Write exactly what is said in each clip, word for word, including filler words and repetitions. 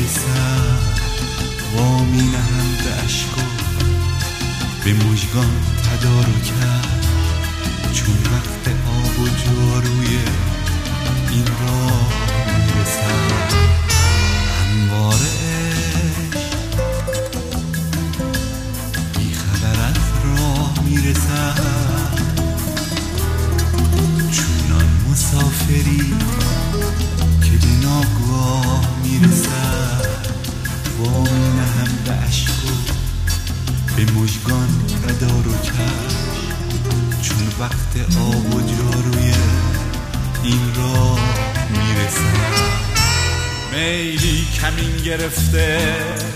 میرسد وامی نهم به اشکا به مژگان تدارکم چون وقت آب و جاروی این راه میرسد همواره بی خبر از راه میرسد چونان مسافری که به ناگاه میرسد وامی نهم به اشکو به مژگان تدارکم چون وقت آب و جاروی این راه میرسد میلی کمین گرفته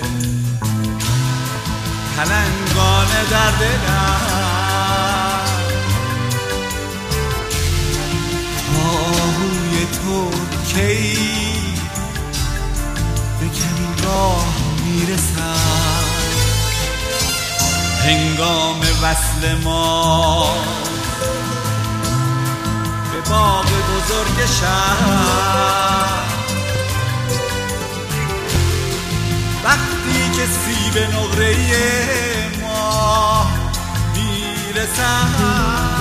پلنگانه در دلم آهوی تو کی به کمین راه میرسد هنگام وصل ما به باغ بزرگ شهر وقتی که سیب نقره ما میرسد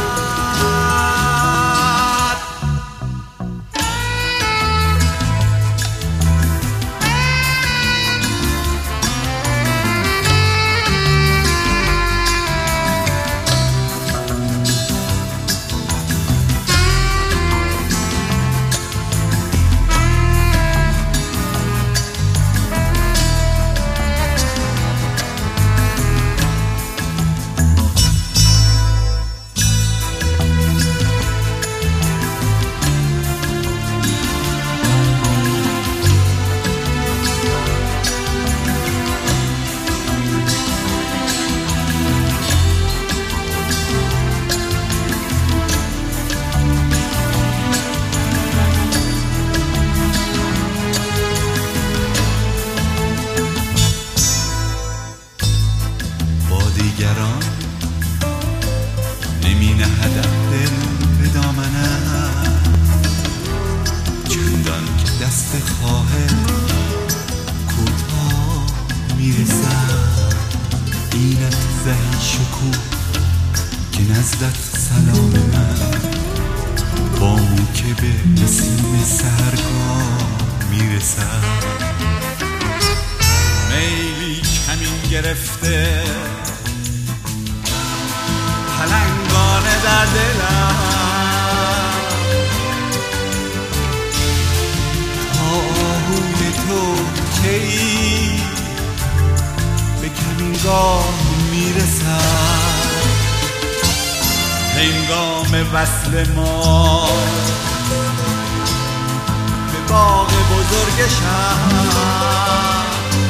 دیگران نمی نهدم دل به دامنم چندان که دست خواهر کوتاه میرسد اینت زهی شکوه که نزدت سلام من با مو که به نسیم سحرگاه میرسد میلی کمین گرفته پلنگانه در دلم آهوی تو کی به کمینگاه میرسد هنگام وصل ما به باغ بزرگ شهر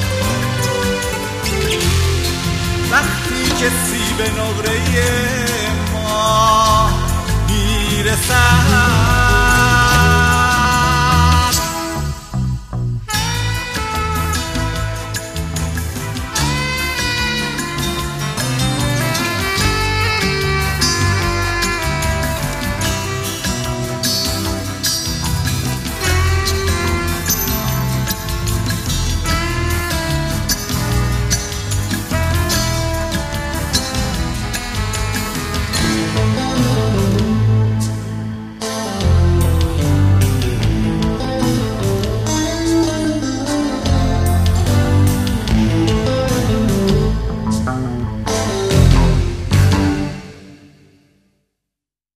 وقتی که سیب نقره ما میرسد